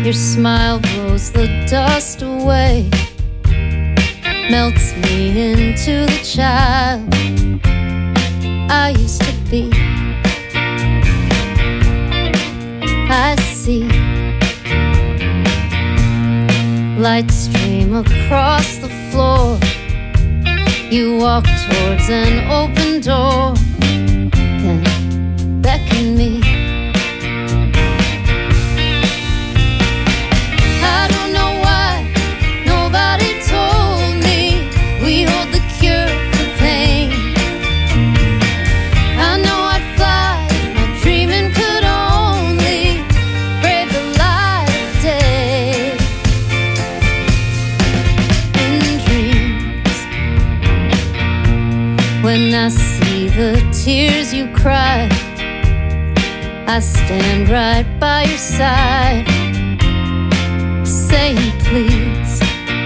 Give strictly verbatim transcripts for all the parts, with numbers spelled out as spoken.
Your smile blows the dust away, melts me into the child I used to be. I see light stream across the floor. You walk towards an open door, then beckon me. I don't know why nobody told me we hold the cure for pain. I know I'd fly if my dreaming could only brave the light of day. In dreams, when I see the tears you cry, I stand right by your side, saying please.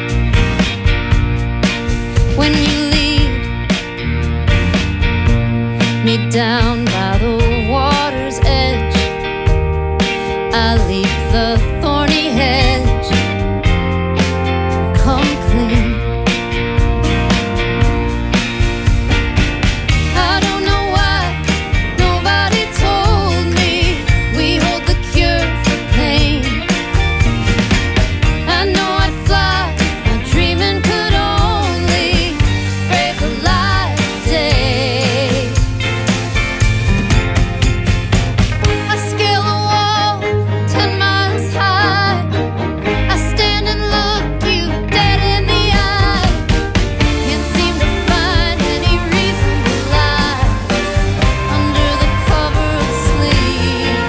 When you lead me down by the water's edge, I leap the thorny hedge, come clean. I don't know why nobody told me we hold the cure for pain. I know I'd fly if my dreaming could only brave the light of day. I scale a wall ten miles high. I stand and look you dead in the eye. Can't seem to find any reason to lie under the cover of sleep.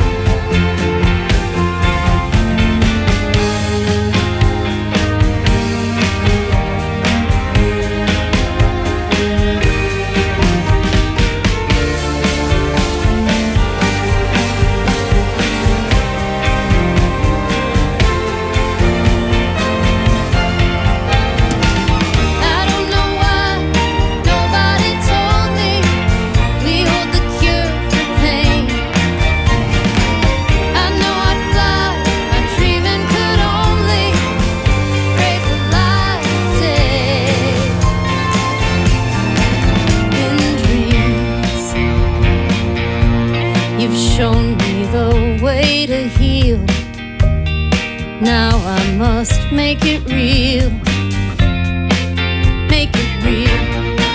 I don't know why nobody told me we hold the cure for pain. I know I'd fly if my dreaming could only brave the light of day. In dreams, you've shown me the way to heal. Now I must make it real, make it real,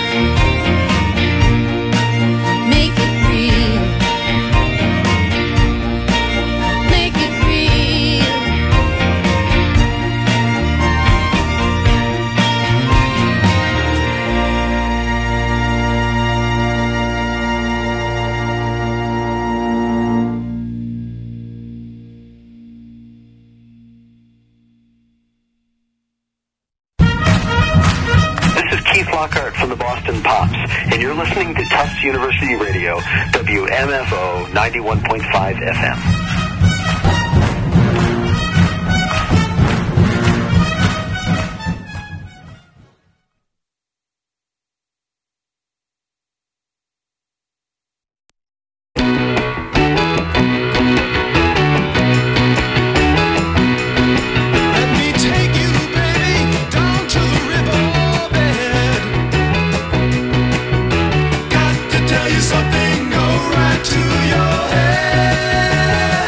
make it real, make it real. This is Keith Lockhart from the Boston Pops, and you're listening to Tufts University Radio, W M F O ninety-one point five F M. Let me take you, baby, down to the riverbed. Got to tell you something, go right to your head.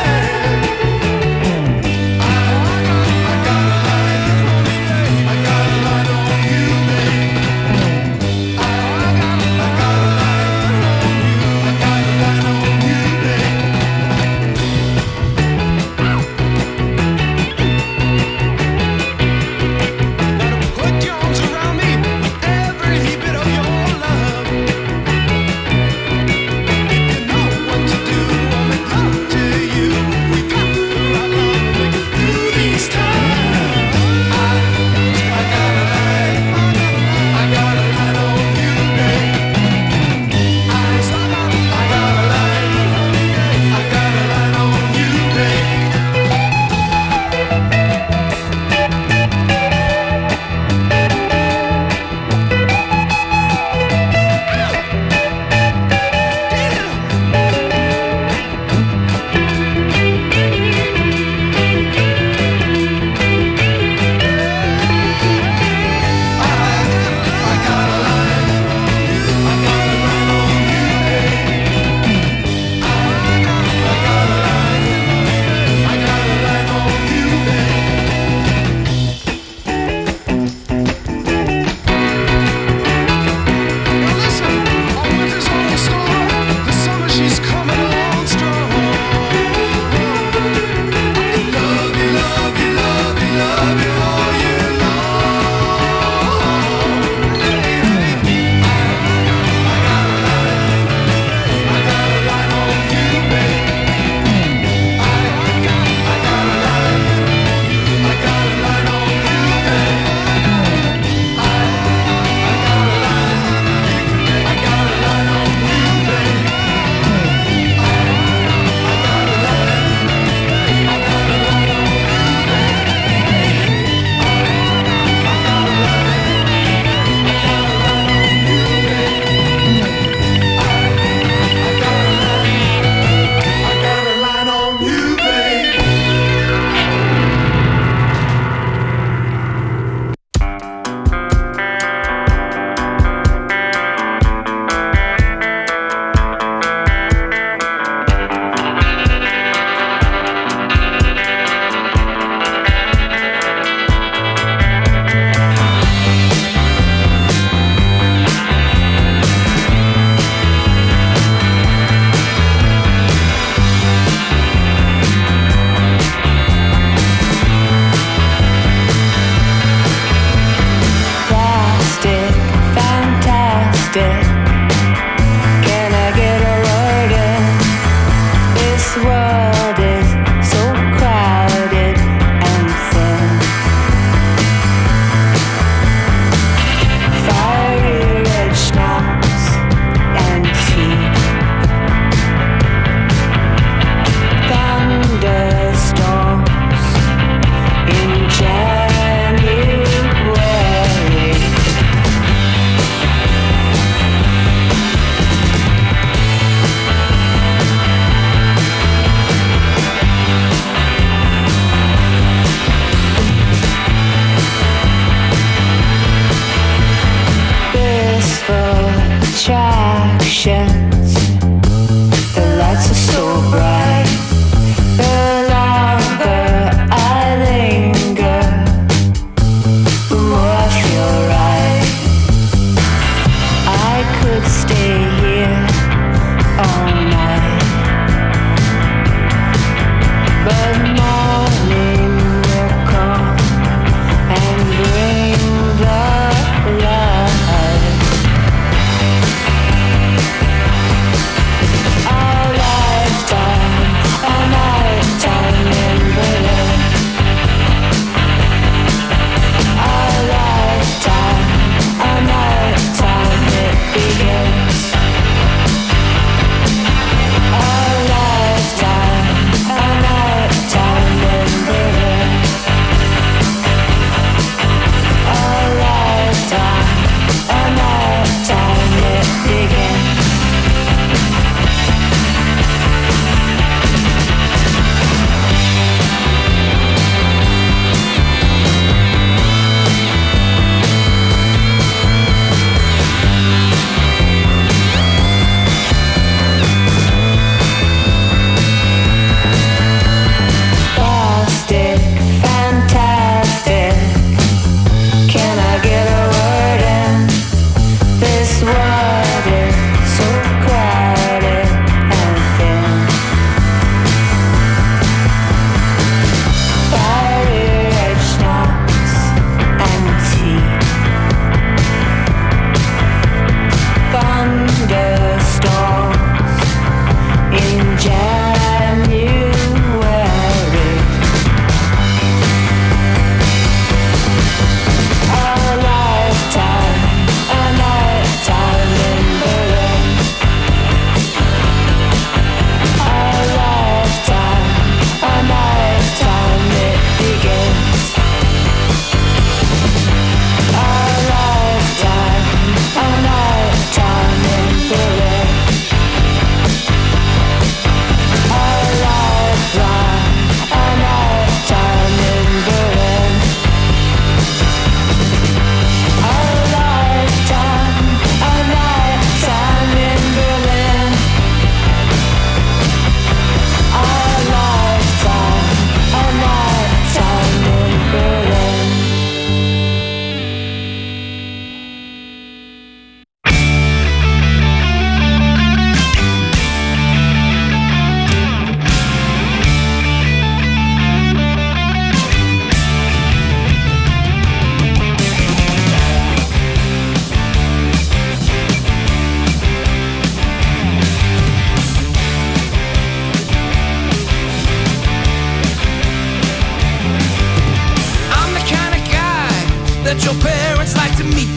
that your parents like to meet.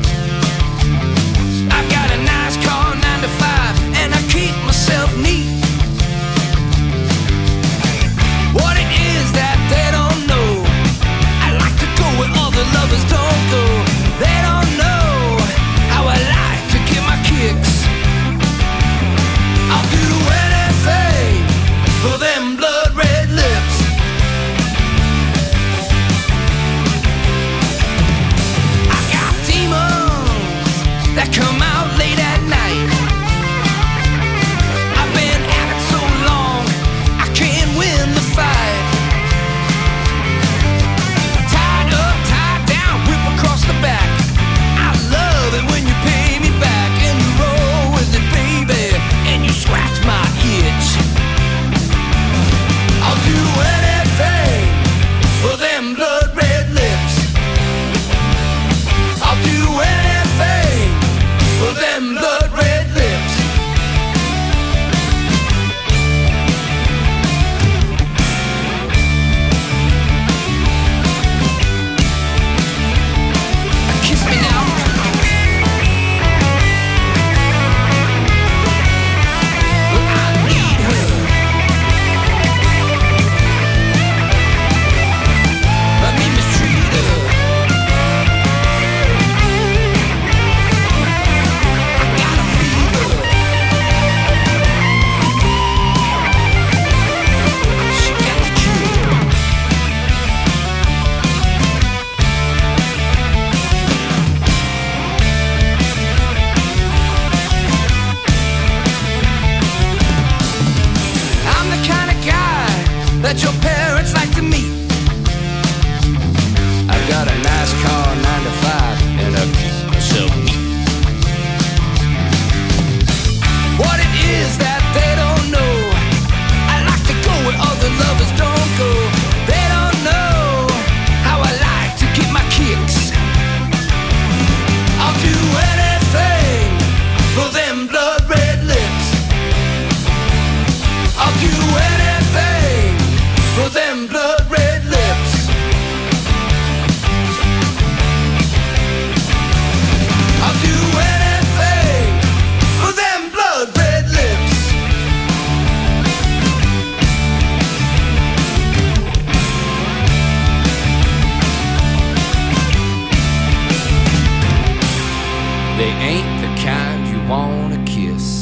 I've got a nice car, nine to five, and I keep myself neat. What it is that they don't know, I like to go where other lovers don't go. They don't know how I like to get my kicks. I'll do anything for them blood red lips. I got demons that come out late at night. I've been at it so long, I can't win the fight. Tied up, tied down, whip across the back. I love it when you pay me back and you roll with it, baby, and you scratch my itch. I'll do anything for them blood red lips. I'll do anything for them blood red lips. Kiss me now. Well, I need her. Let me mistreat her. I got a fever. She got the cure. I'm the kind of guy that your parents like to meet. I've got a nice car, nine to five, and I keep myself neat. What it is that they don't know, I like to go where other lovers don't. they ain't the kind you wanna kiss.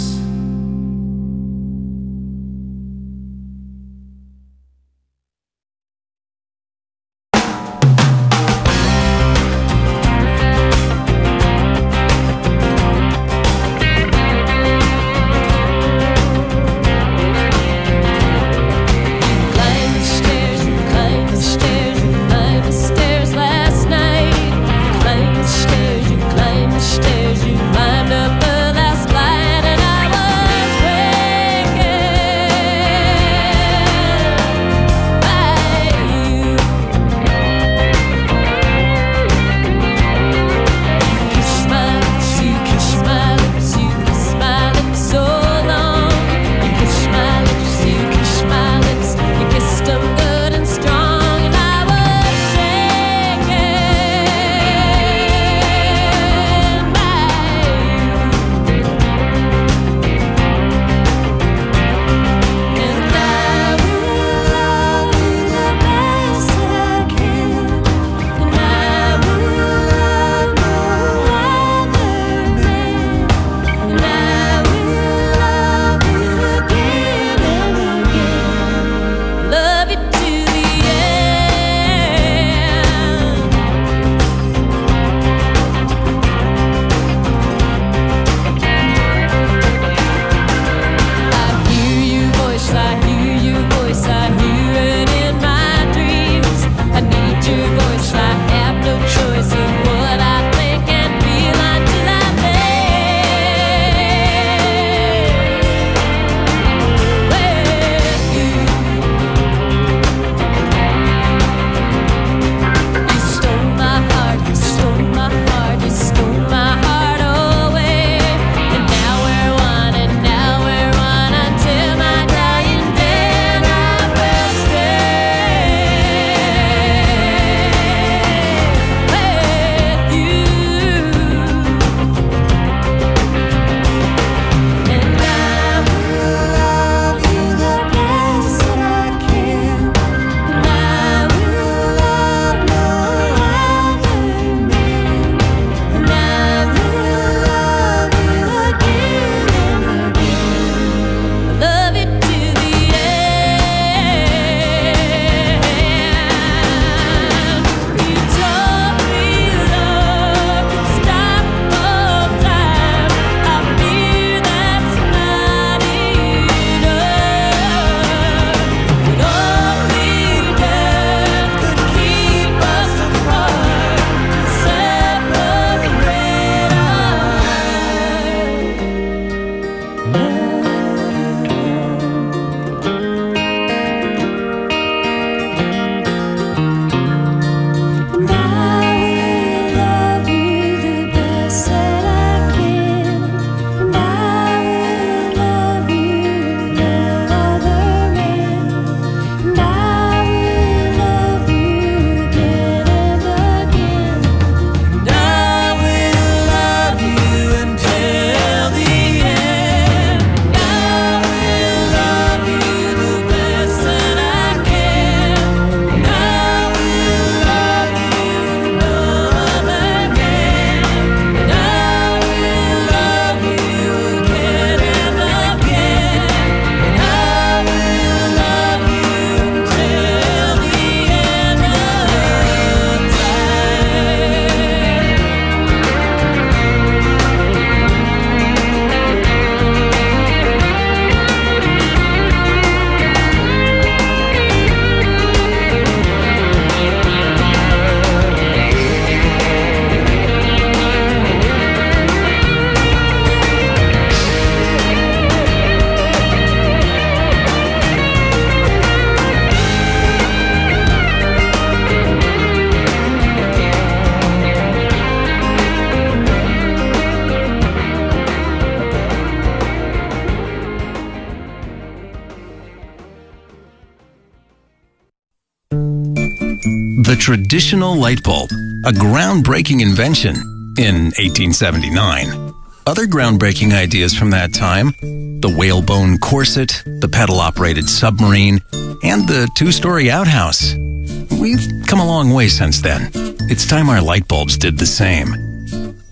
The traditional light bulb, a groundbreaking invention in eighteen seventy-nine. Other groundbreaking ideas from that time, the whalebone corset, the pedal-operated submarine, and the two-story outhouse. We've come a long way since then. It's time our light bulbs did the same.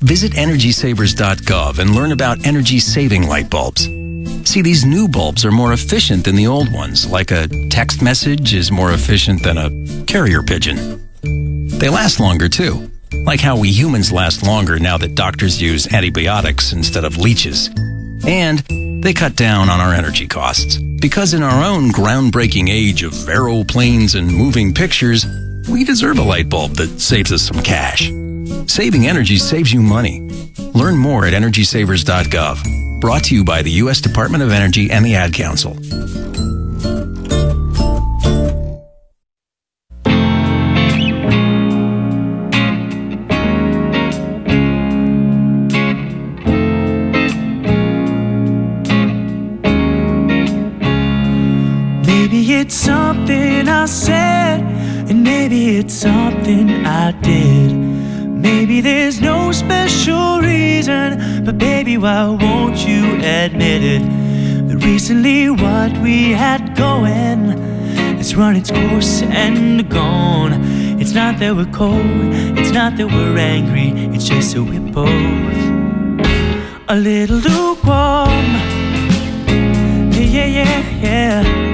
Visit energy savers dot gov and learn about energy-saving light bulbs. See, these new bulbs are more efficient than the old ones, like a text message is more efficient than a carrier pigeon. They last longer, too, like how we humans last longer now that doctors use antibiotics instead of leeches. And they cut down on our energy costs, because in our own groundbreaking age of aeroplanes and moving pictures, we deserve a light bulb that saves us some cash. Saving energy saves you money. Learn more at energy savers dot gov. Brought to you by the U S Department of Energy and the Ad Council. Maybe it's something I said, and maybe it's something I did. Maybe there's no special reason, but baby, why won't you admit it? That recently what we had going has run its course and gone. It's not that we're cold, it's not that we're angry, it's just that we're both a little lukewarm. Yeah, yeah, yeah, yeah.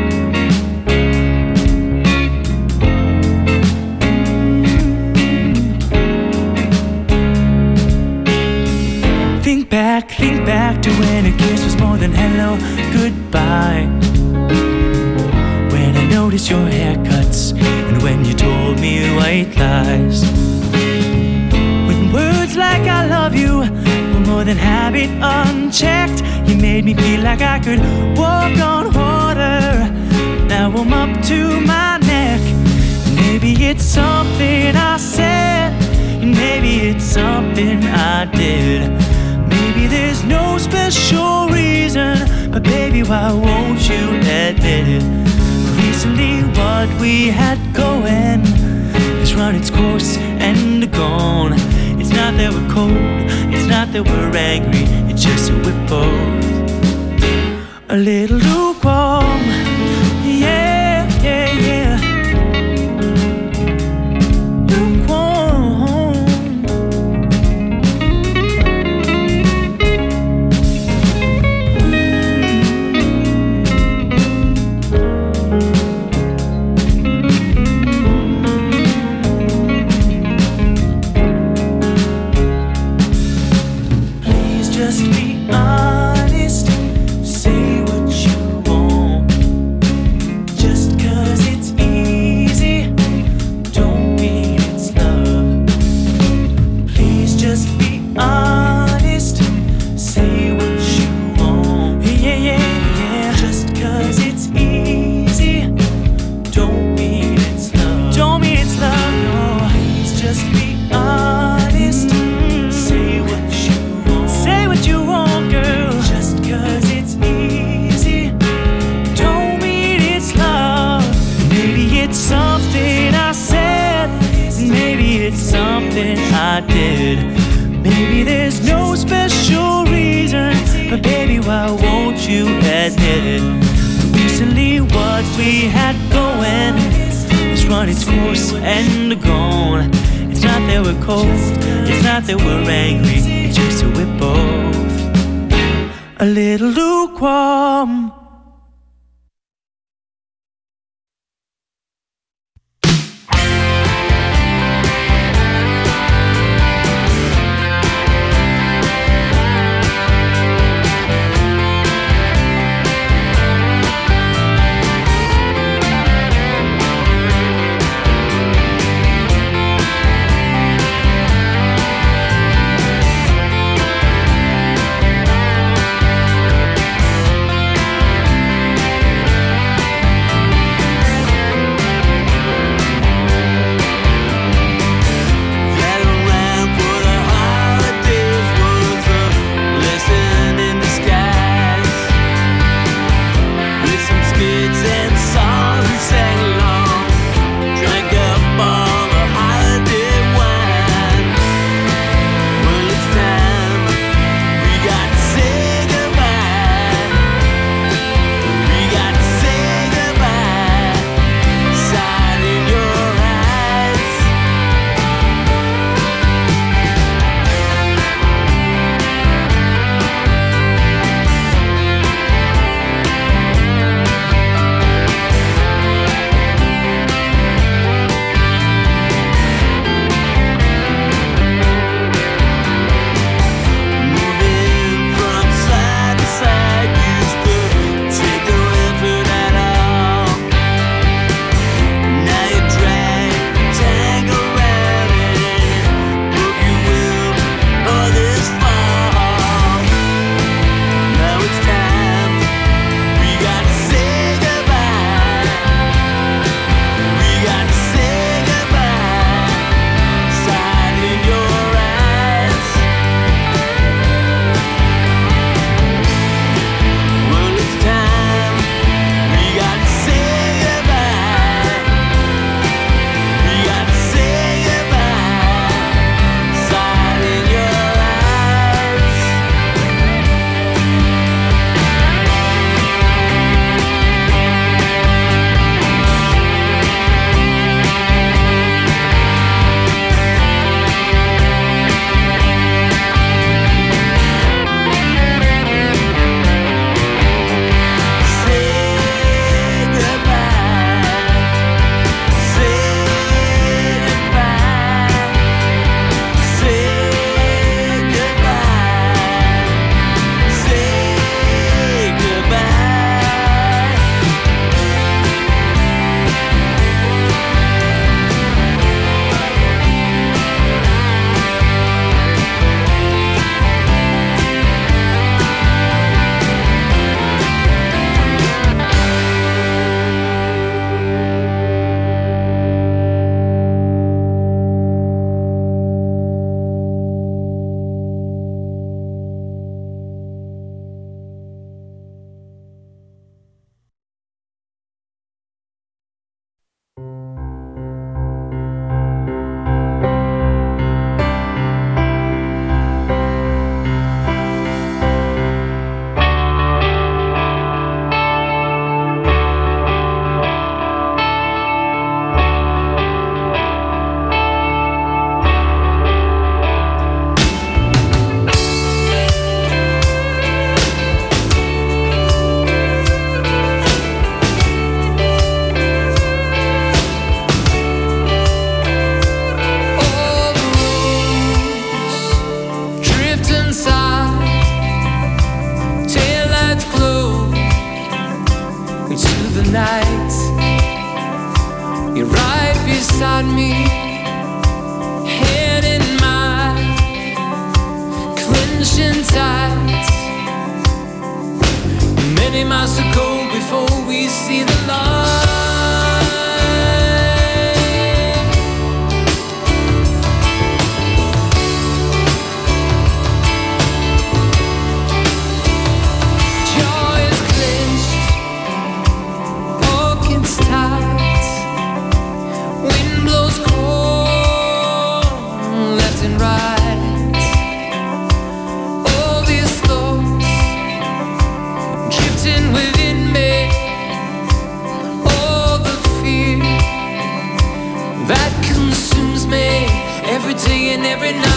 Think back, think back to when a kiss was more than hello, goodbye. When I noticed your haircuts and when you told me white lies. When words like I love you were more than habit unchecked, you made me feel like I could walk on water. Now I'm up to my neck. Maybe it's something I said, and maybe it's something I did. Maybe there's no special reason, but baby, why won't you admit it? Recently what we had going has run its course and gone. It's not that we're cold, it's not that we're angry, it's just that we're both a little lukewarm. Yeah, yeah, yeah. I did. Maybe there's no special reason, but baby, why won't you admit it? Recently what we had going has run its course and gone. It's not that we're cold, it's not that we're angry, it's just that we're both a little lukewarm. beside me, head in mine, clenching tight. Many miles to go before we see the light. Jaw is clenched, pockets tight. Wind blows cold, left and right. All these thoughts drifting within me, all the fear that consumes me every day and every night.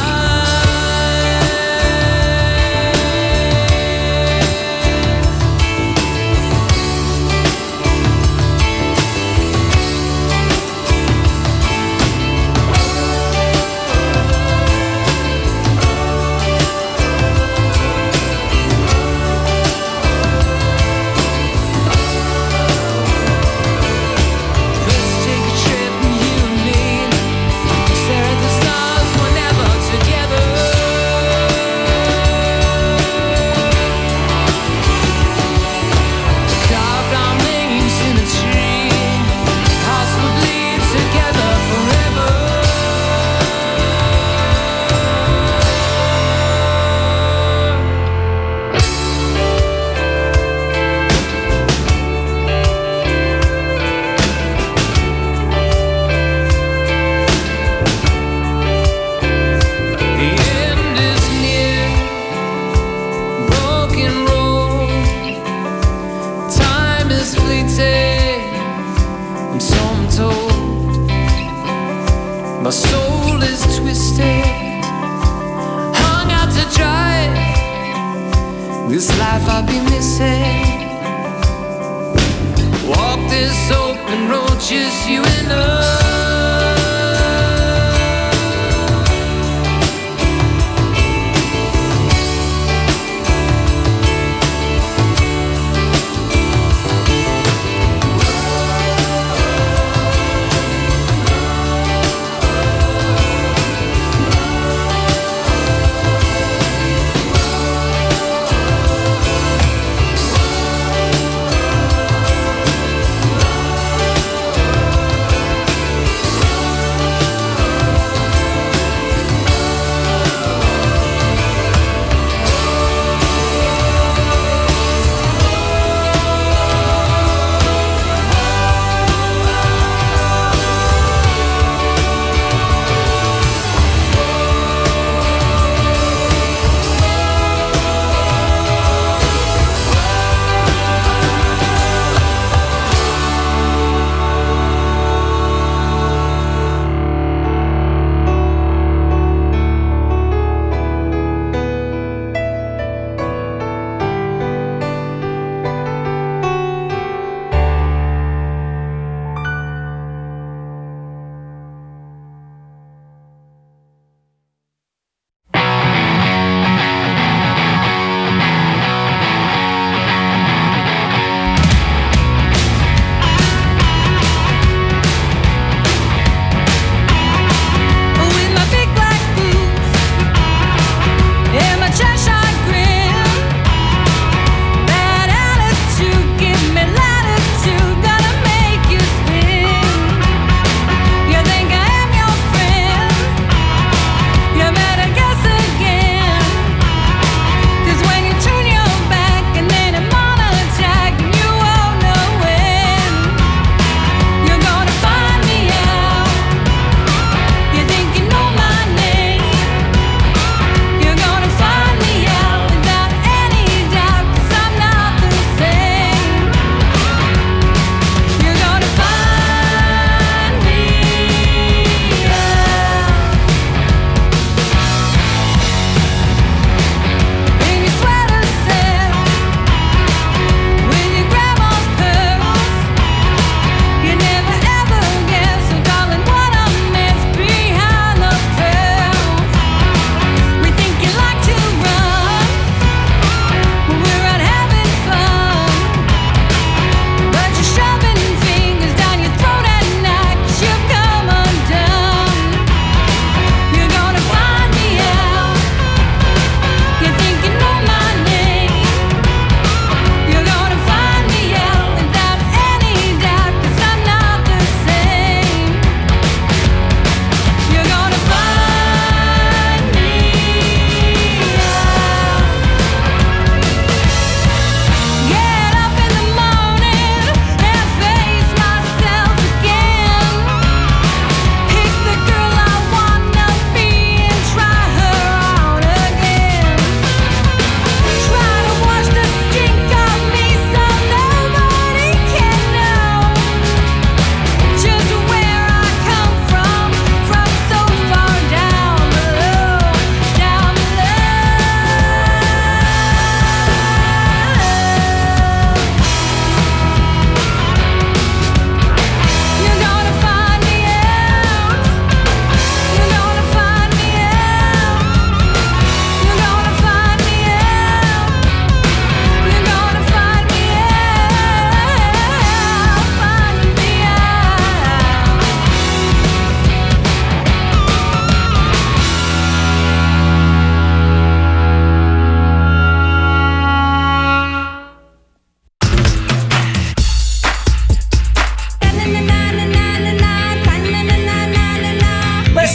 Let's take a trip, you and me, stare at the stars whenever together. Carved our names in a tree, hearts will bleed together forever. The end is near, broken road. Time is fleeting, and so I'm told. My soul is twisted, hung out to dry. This life I'll be missing. Walk this open road, just you and I.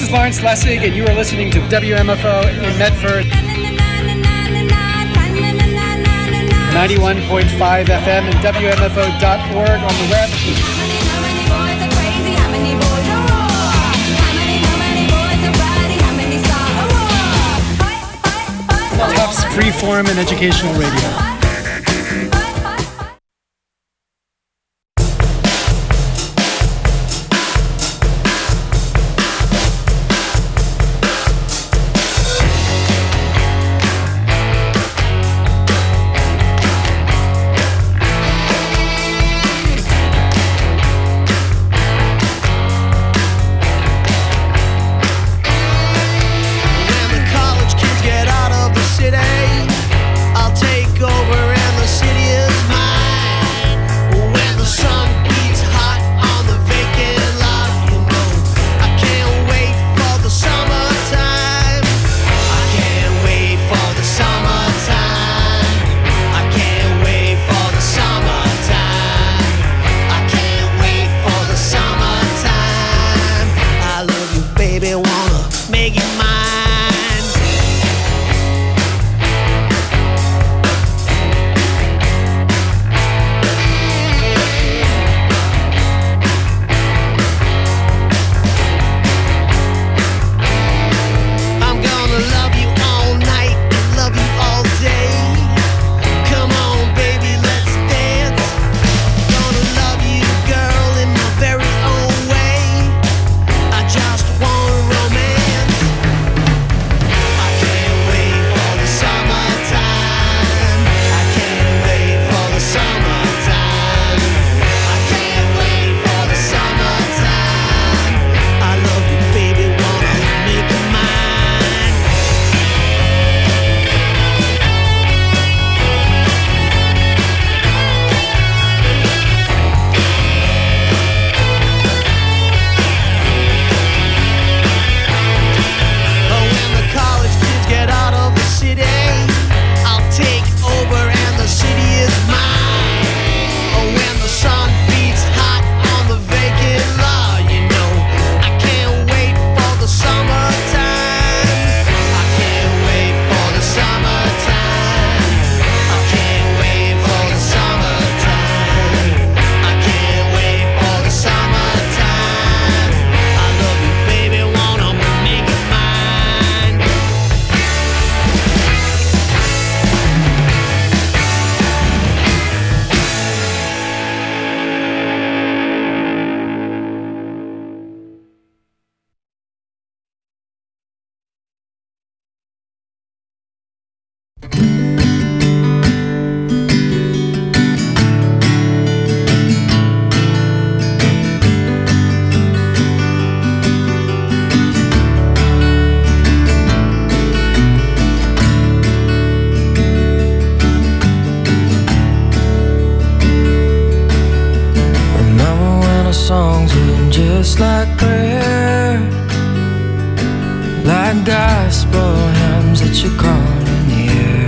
is Lawrence Lessig, and you are listening to W M F O in Medford. ninety-one point five F M and W M F O dot org on the web. Tufts Freeform and Educational Radio. songs written just like prayer, like gospel hymns that you call in the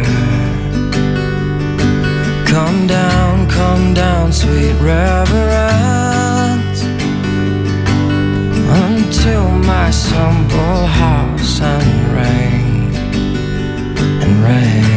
air. Come down, come down, sweet reverence, until my simple house and ring and ring.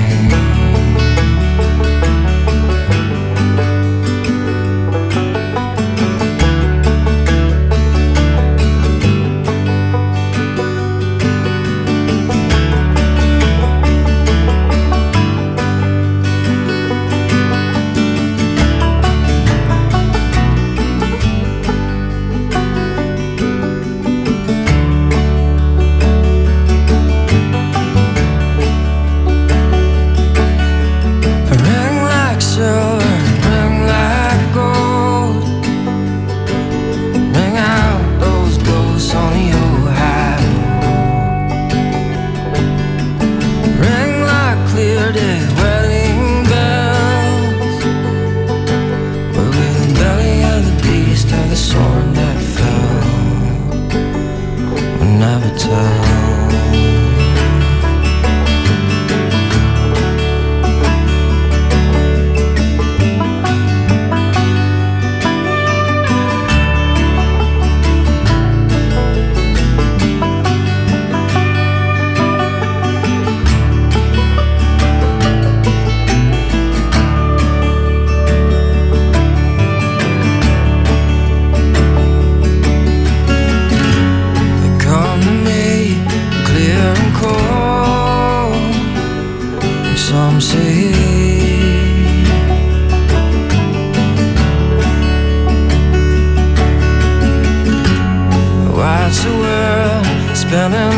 watch the world spinning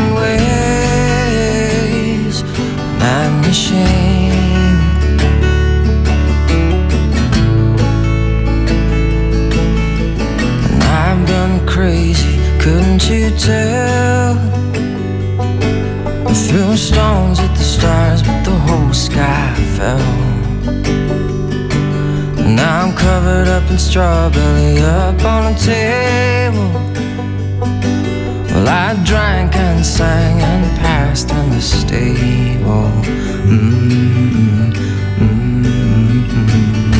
ways, man machine. And I've been crazy, couldn't you tell? I threw stones at the stars, but the whole sky fell. Now I'm covered up in strawberry up on a table. Well, I drank and sang and passed in the stable. Mm-hmm. Mm-hmm.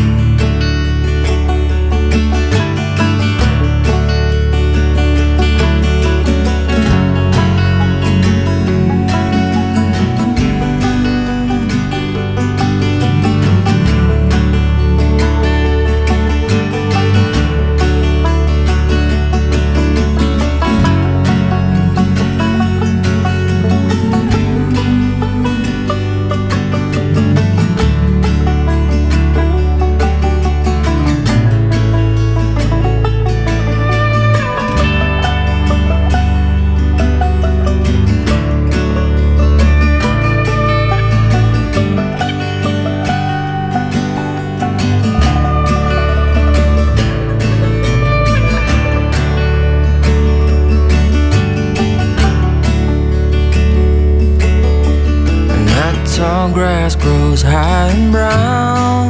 Grass grows high and brown.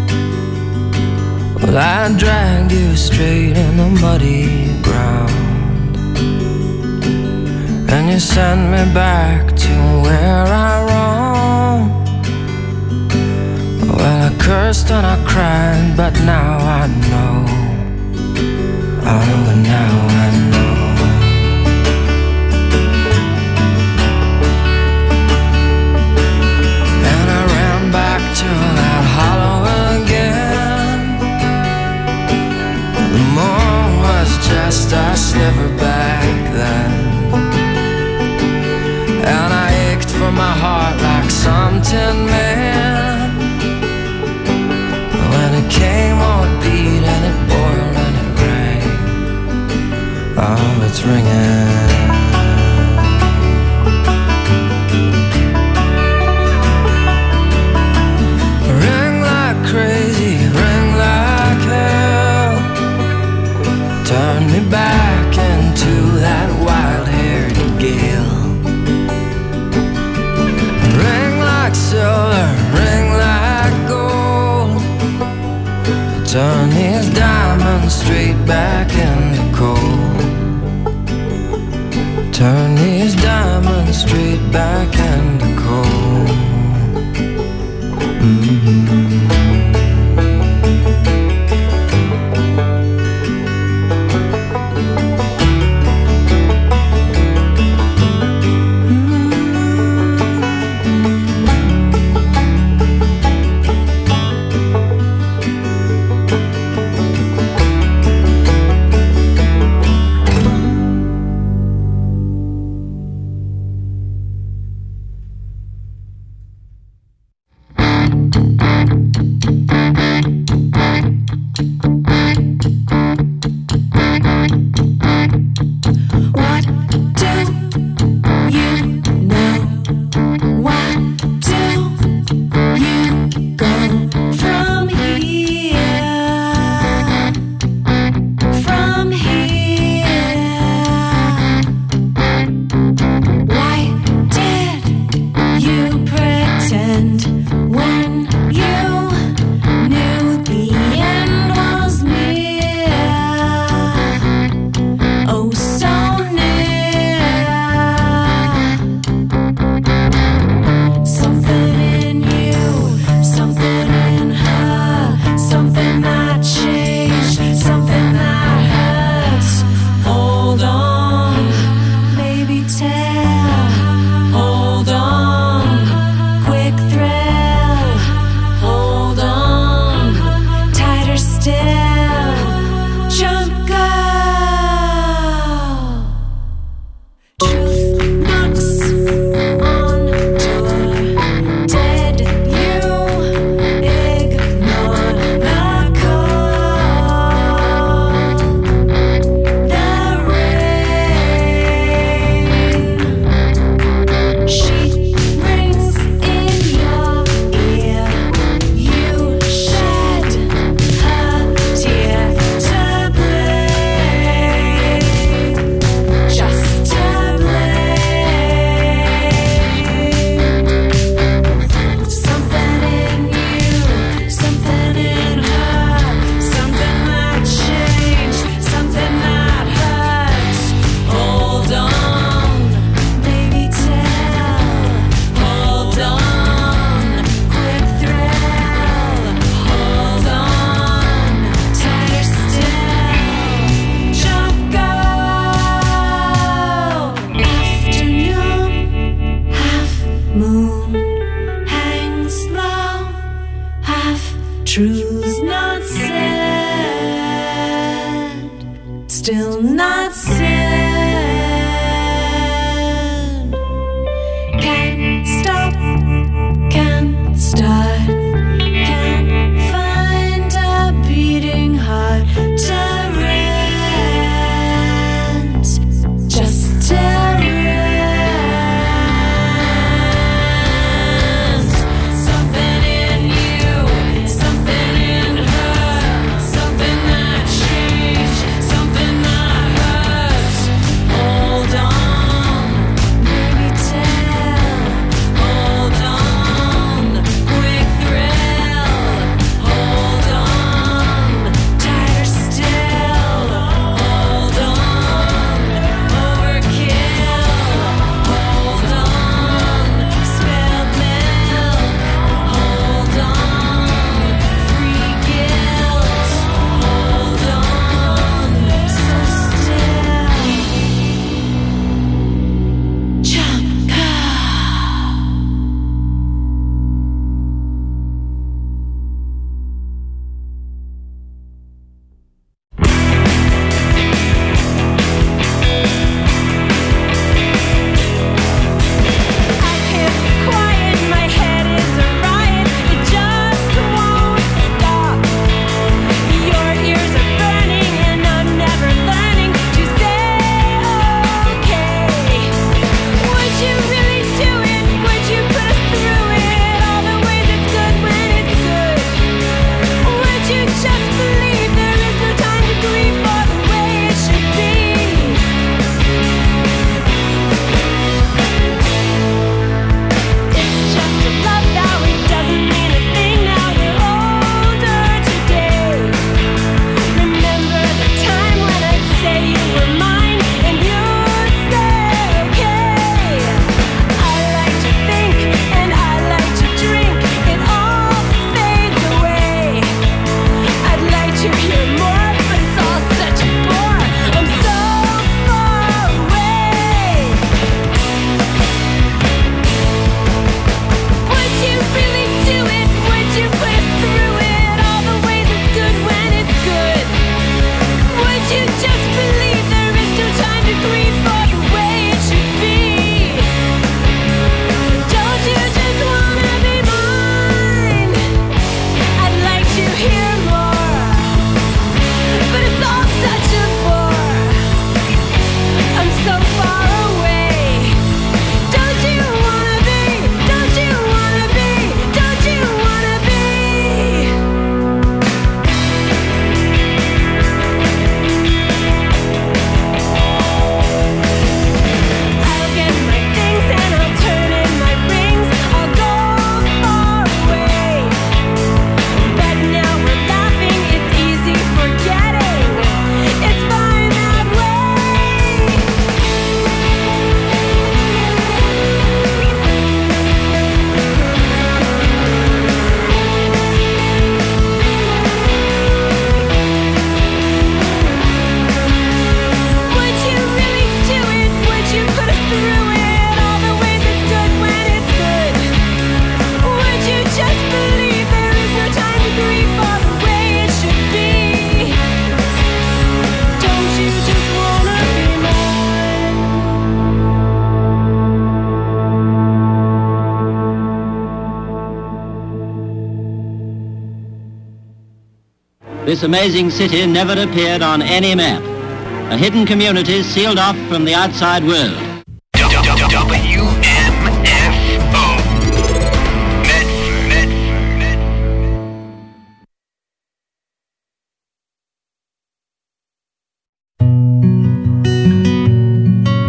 Well, I dragged you straight in the muddy ground, and you sent me back to where I roamed. Well, I cursed and I cried, but now I know. Oh, and now I know. To that hollow again. The moon was just a sliver back then, and I ached for my heart like some tin man. When it came on it beat and it boiled and it rang. Oh, it's ringing. Crazy, ring like hell. Turn me back into that wild-haired gale. Ring like silver, ring like gold. Turn these diamonds straight back into coal. Turn these diamonds straight back into coal. Mm-hmm. This amazing city never appeared on any map. A hidden community sealed off from the outside world.